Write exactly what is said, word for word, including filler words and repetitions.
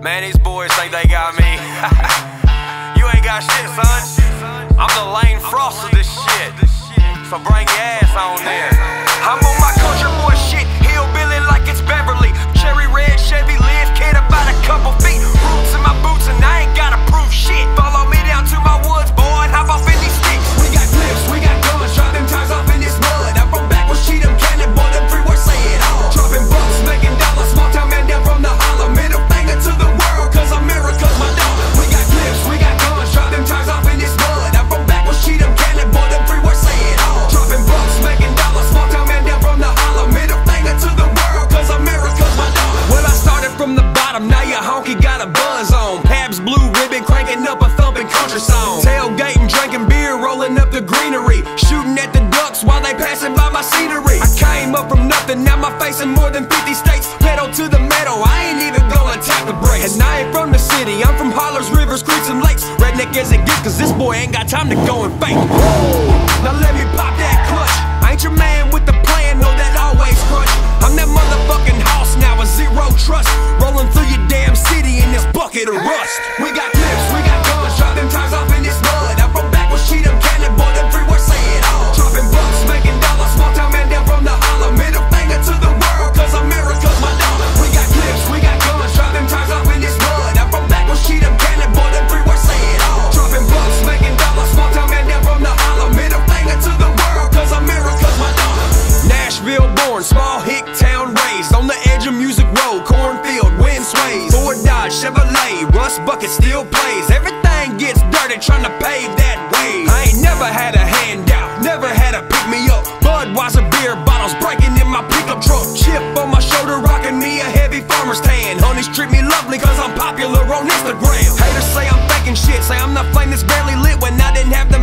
Man, these boys think they got me. You ain't got shit, son. I'm the Lane Frost of this shit. So bring your ass on there. I'm on my country boy shit, hillbilly like it's Beverly. Cherry red Chevy lift kit about a couple feet. Roots in my boots and I ain't gotta prove shit. Follow me down to my woods, boy, and hop off in these sticks. We got clips, we got guns, drop them tires off in this mud. I'm from backwards, cheat them cannon, boy, them three words say it all. Dropping bucks, making dollars, small town man down from the holler. Middle finger to the world, cause America's my dollar. We got clips, we got guns, drop them tires off in this mud. I'm from backwards, cheat them cannon, boy, them three words say it all. Dropping bucks, making dollars, small town man down from the holler. Middle finger to the world, cause America's my dollar. Well, I started from the bottom, now your honky got a buzz on. Habs blue ribbon, cranking up a thumping country song. Tailgating, drinking beer, rolling up the greenery. Shooting at the ducks while they passing by my scenery. I came up from nothing, now my face in more than fifty states. Pedal to the metal, I ain't even gonna tap the brakes. And I ain't from the city, I'm from hollers, rivers, creeks, and lakes. Redneck as it gets, cause this boy ain't got time to go and fake. Now let me pop that clutch. I ain't your man with the plan, know that always crunch. I'm that motherfucking hoss now, a zero trust. Rolling through your damn city in this bucket of rust. We got clips, we got guns, drop them tires off in this mud. I'm from backwards, cheat them cannon, boy, them three words say it all. Dropping bucks, making dollars, small town man down from the holler. Middle finger to the world, cause America's my dollar. We got clips, we got guns, drop them tires off in this mud. I'm from backwards, cheat them cannon, boy, them three words say it all. Dropping bucks, making dollars, small town man down from the holler. Middle finger to the world, cause America's my dollar. Nashville born, small hick town raised. On the edge of Music Road, cornfield, wind sways. Ford Dodge, Chevrolet, rust bucket still plays. Everything gets dirty trying to pave that way. I ain't never had a handout, never had a pick me up. Budweiser beer bottles breaking in my pickup truck. Chip on my shoulder, rocking me a heavy farmer's tan. Honeys treat me lovely cause I'm popular on Instagram. Haters say I'm faking shit, say I'm the flame that's barely lit when I didn't have the